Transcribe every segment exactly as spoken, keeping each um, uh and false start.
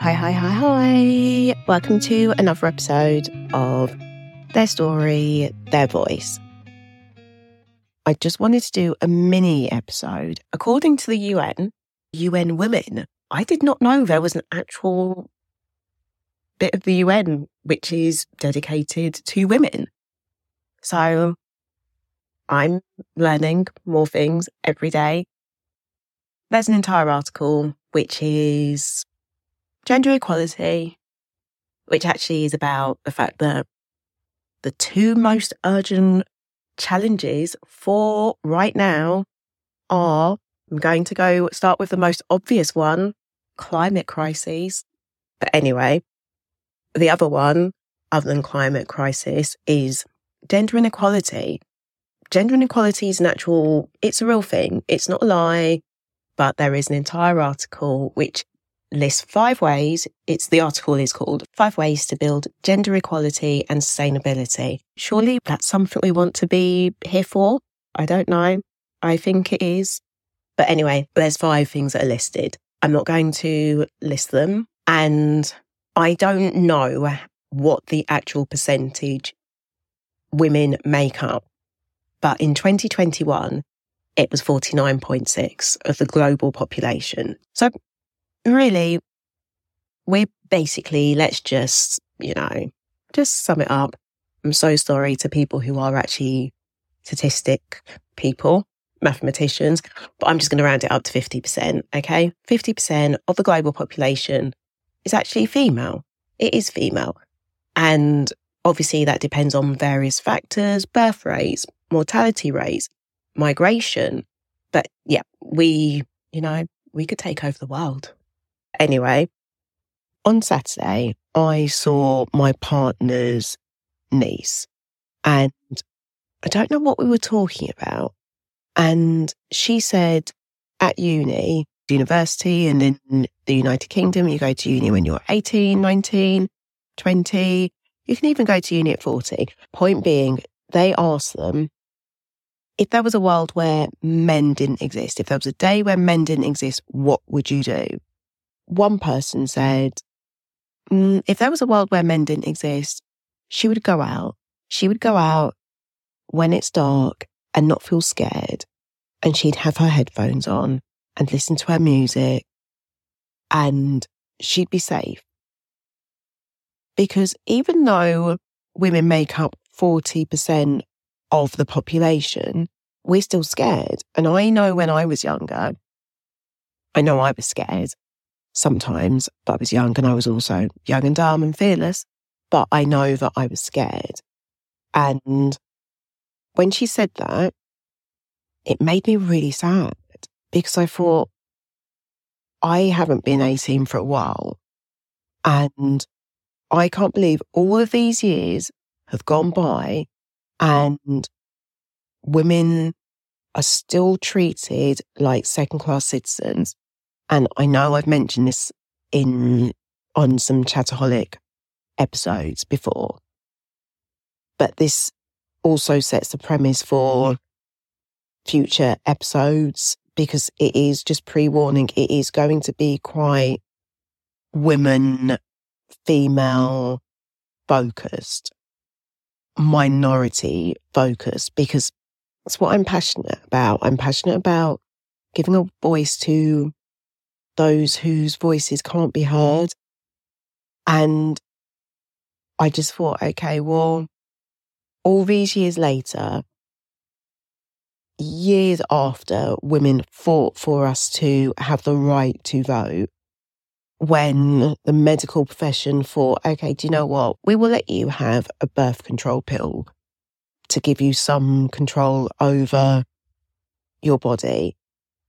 Hi, hi, hi, hi. Welcome to another episode of Their Story, Their Voice. I just wanted to do a mini episode. According to the U N, U N Women, I did not know there was an actual bit of the U N which is dedicated to women. So I'm learning more things every day. There's an entire article which is gender equality, which actually is about the fact that the two most urgent challenges for right now are, I'm going to go start with the most obvious one, climate crises. But anyway, the other one, other than climate crisis, is gender inequality. Gender inequality is an actual, it's a real thing. It's not a lie, but there is an entire article which lists five ways. It's the article is called Five Ways to Build Gender Equality and Sustainability. Surely that's something we want to be here for? I don't know. I think it is. But anyway, there's five things that are listed. I'm not going to list them. And I don't know what the actual percentage women make up. But in twenty twenty-one, it was forty-nine point six of the global population. So really, we're basically, let's just, you know, just sum it up. I'm so sorry to people who are actually statistic people, mathematicians, but I'm just going to round it up to fifty percent, okay? fifty percent of the global population is actually female. It is female. And obviously that depends on various factors, birth rates, mortality rates, migration. But yeah, we, you know, we could take over the world. Anyway, on Saturday, I saw my partner's niece and I don't know what we were talking about. And she said at uni, university, and in the United Kingdom, you go to uni when you're eighteen, nineteen, twenty. You can even go to uni at forty. Point being, they asked them, if there was a world where men didn't exist, if there was a day where men didn't exist, what would you do? One person said, mm, if there was a world where men didn't exist, she would go out. She would go out when it's dark and not feel scared. And she'd have her headphones on and listen to her music and she'd be safe. Because even though women make up forty percent of the population, we're still scared. And I know when I was younger, I know I was scared. Sometimes, but I was young and I was also young and dumb and fearless. But I know that I was scared. And when she said that, it made me really sad because I thought, I haven't been eighteen for a while. And I can't believe all of these years have gone by and women are still treated like second-class citizens. And I know I've mentioned this in on some Chataholic episodes before, but this also sets the premise for future episodes because it is just pre-warning. It is going to be quite women, female focused, minority focused, because that's what I'm passionate about. I'm passionate about giving a voice to those whose voices can't be heard. And I just thought, okay, well, all these years later, years after women fought for us to have the right to vote, when the medical profession thought, okay, do you know what? We will let you have a birth control pill to give you some control over your body.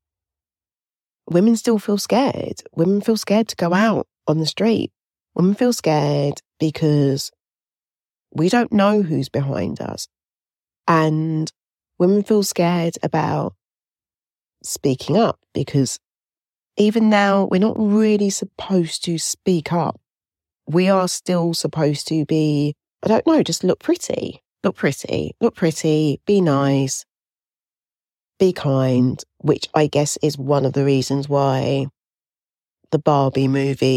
Women still feel scared. Women feel scared to go out on the street. Women feel scared because we don't know who's behind us. And women feel scared about speaking up because even now we're not really supposed to speak up. We are still supposed to be, I don't know, just look pretty, look pretty, look pretty, be nice, be kind, which I guess is one of the reasons why the Barbie movie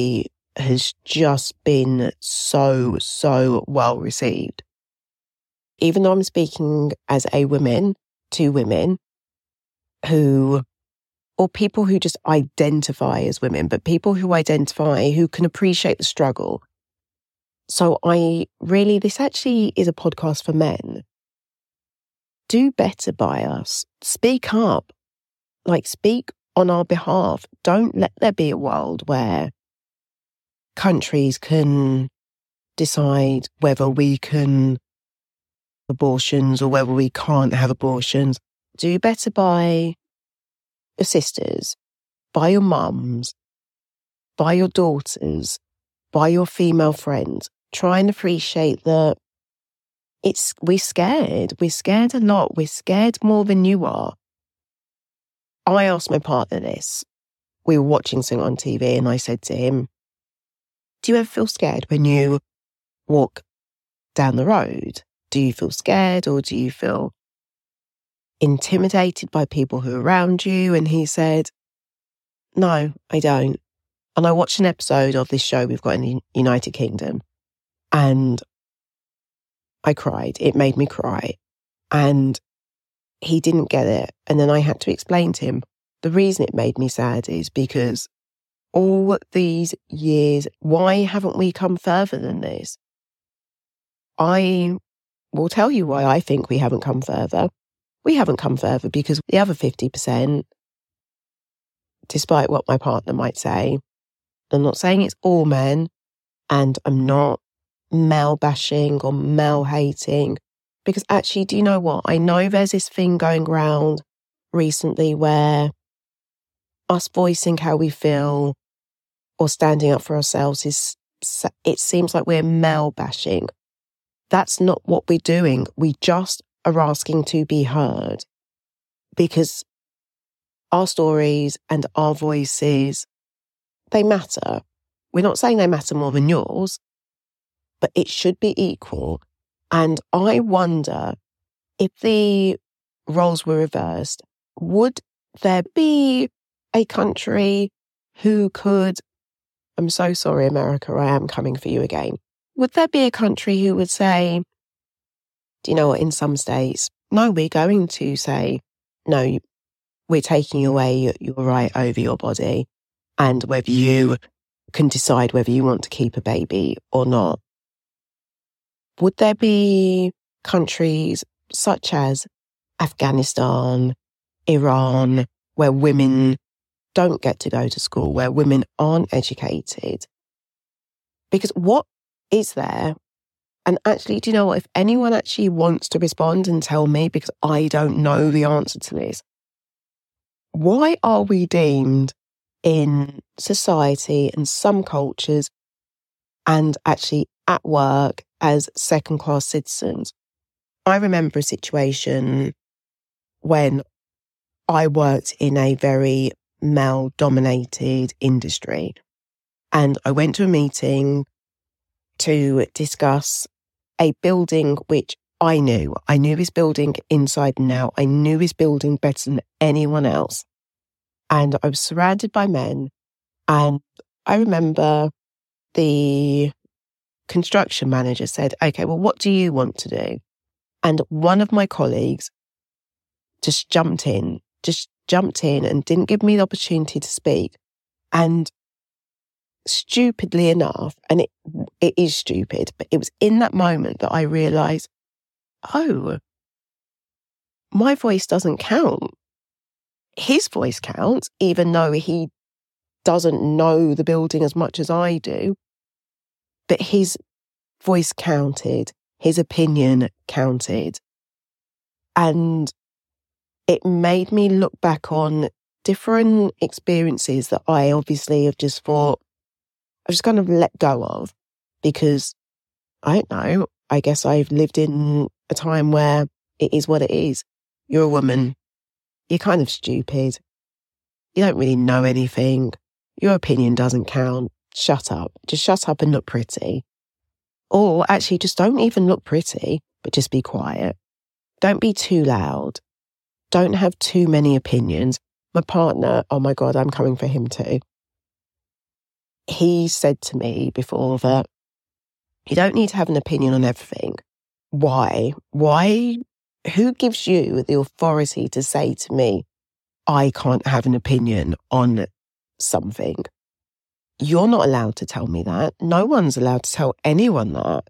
has just been so, so well received. Even though I'm speaking as a woman to women who, or people who just identify as women, but people who identify, who can appreciate the struggle. So I really, this actually is a podcast for men. Do better by us. Speak up. Like, speak on our behalf. Don't let there be a world where countries can decide whether we can have abortions or whether we can't have abortions. Do better by your sisters, by your mums, by your daughters, by your female friends. Try and appreciate that it's, we're scared. We're scared a lot. We're scared more than you are. I asked my partner this. We were watching something on T V and I said to him, do you ever feel scared when you walk down the road? Do you feel scared or do you feel intimidated by people who are around you? And he said, no, I don't. And I watched an episode of this show we've got in the United Kingdom and I cried. It made me cry. And he didn't get it. And then I had to explain to him, the reason it made me sad is because all these years, why haven't we come further than this? I will tell you why I think we haven't come further. We haven't come further because the other fifty percent, despite what my partner might say, I'm not saying it's all men, and I'm not male bashing or male hating, because actually, do you know what? I know there's this thing going around recently where us voicing how we feel or standing up for ourselves is, it seems like we're male bashing. That's not what we're doing. We just are asking to be heard because our stories and our voices, they matter. We're not saying they matter more than yours, but it should be equal. And I wonder if the roles were reversed, would there be a country who could, I'm so sorry, America, I am coming for you again. Would there be a country who would say, do you know what, in some states, no, we're going to say, no, we're taking away your right over your body and whether you can decide whether you want to keep a baby or not. Would there be countries such as Afghanistan, Iran, where women don't get to go to school, where women aren't educated? Because what is there? And actually, do you know what? If anyone actually wants to respond and tell me, because I don't know the answer to this, why are we deemed in society and some cultures and actually at work as second-class citizens? I remember a situation when I worked in a very male-dominated industry and I went to a meeting to discuss a building which I knew. I knew this building inside and out. I knew this building better than anyone else. And I was surrounded by men. And I remember the construction manager said, okay, well, what do you want to do? And one of my colleagues just jumped in, just jumped in and didn't give me the opportunity to speak. And stupidly enough, and it it is stupid, but it was in that moment that I realised, oh, my voice doesn't count. His voice counts, even though he doesn't know the building as much as I do. But his voice counted, his opinion counted. And it made me look back on different experiences that I obviously have just thought, I've just kind of let go of because, I don't know, I guess I've lived in a time where it is what it is. You're a woman. You're kind of stupid. You don't really know anything. Your opinion doesn't count. Shut up. Just shut up and look pretty. Or actually, just don't even look pretty, but just be quiet. Don't be too loud. Don't have too many opinions. My partner, oh my God, I'm coming for him too. he said to me before that you don't need to have an opinion on everything. Why? Why? Who gives you the authority to say to me, I can't have an opinion on something? You're not allowed to tell me that. No one's allowed to tell anyone that.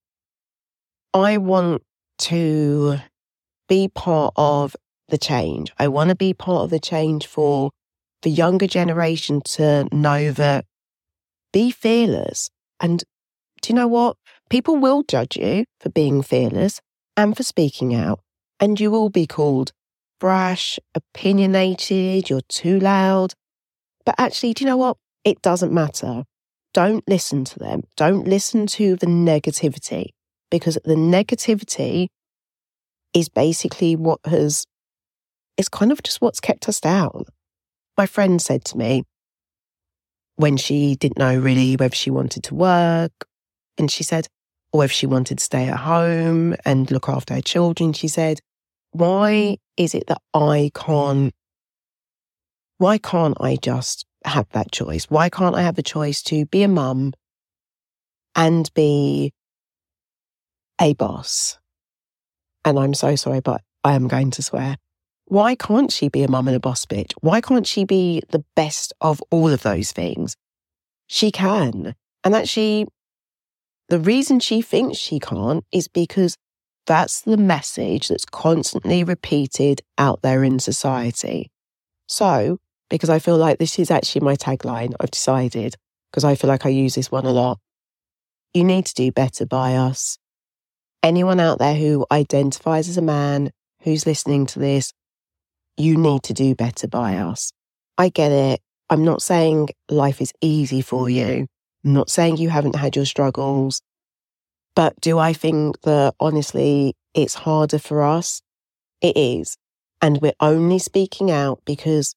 I want to be part of the change. I want to be part of the change for the younger generation to know that be fearless. And do you know what? People will judge you for being fearless and for speaking out. And you will be called brash, opinionated, you're too loud. But actually, do you know what? It doesn't matter. Don't listen to them. Don't listen to the negativity, because the negativity is basically what has, it's kind of just what's kept us down. My friend said to me when she didn't know really whether she wanted to work, and she said, or whether she wanted to stay at home and look after her children, she said, why is it that I can't, why can't I just have that choice? Why can't I have the choice to be a mum and be a boss? And I'm so sorry, but I am going to swear. Why can't she be a mum and a boss bitch? Why can't she be the best of all of those things? She can. And actually, the reason she thinks she can't is because that's the message that's constantly repeated out there in society. So, because I feel like this is actually my tagline, I've decided, because I feel like I use this one a lot. You need to do better by us. Anyone out there who identifies as a man, who's listening to this, you need to do better by us. I get it. I'm not saying life is easy for you. I'm not saying you haven't had your struggles. But do I think that, honestly, it's harder for us? It is. And we're only speaking out because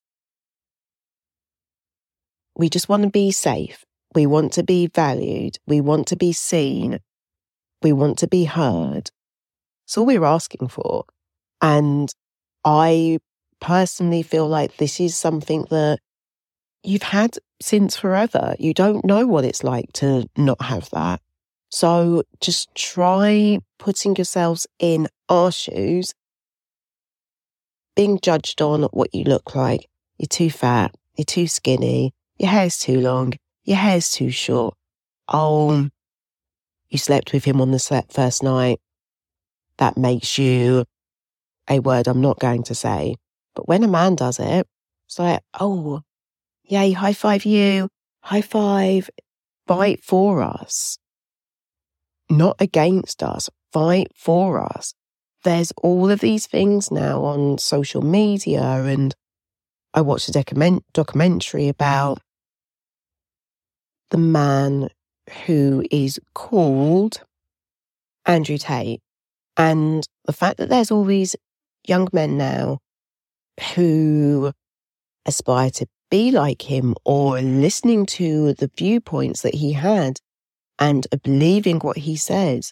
we just want to be safe. We want to be valued. We want to be seen. We want to be heard. That's all we're asking for. And I personally feel like this is something that you've had since forever. You don't know what it's like to not have that. So just try putting yourselves in our shoes, being judged on what you look like. You're too fat. You're too skinny. Your hair's too long. Your hair's too short. Oh, you slept with him on the first night. That makes you a word I'm not going to say. But when a man does it, it's like, oh, yay, high five you. High five. Fight for us. Not against us. Fight for us. There's all of these things now on social media, and I watched a document- documentary about the man who is called Andrew Tate, and the fact that there's all these young men now who aspire to be like him, or listening to the viewpoints that he had and believing what he says.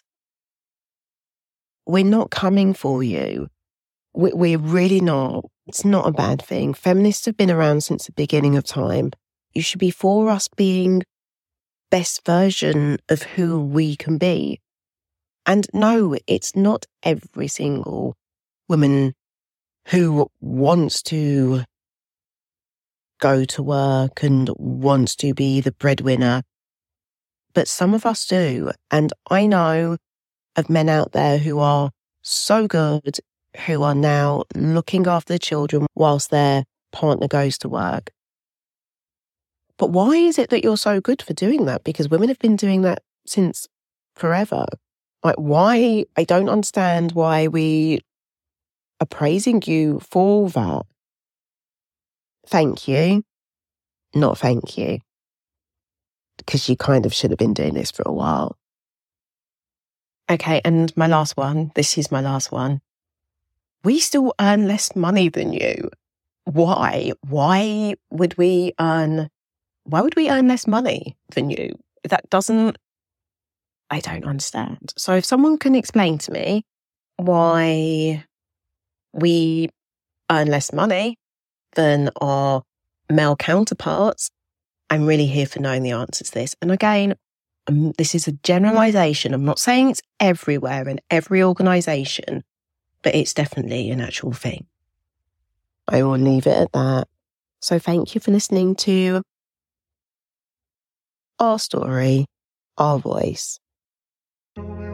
We're not coming for you. We're really not. It's not a bad thing. Feminists have been around since the beginning of time. You should be for us being best version of who we can be. And no, it's not every single woman who wants to go to work and wants to be the breadwinner. But some of us do. And I know of men out there who are so good, who are now looking after the children whilst their partner goes to work. But why is it that you're so good for doing that? Because women have been doing that since forever. Like, why? I don't understand why we are praising you for that. Thank you. Not thank you. Because you kind of should have been doing this for a while. Okay, and my last one. This is my last one. We still earn less money than you. Why? Why would we earn, why would we earn less money than you? That doesn't, I don't understand. So if someone can explain to me why we earn less money than our male counterparts, I'm really here for knowing the answer to this. And again, um, this is a generalization. I'm not saying it's everywhere in every organization, but it's definitely an actual thing. I will leave it at that. So thank you for listening to our story, our voice.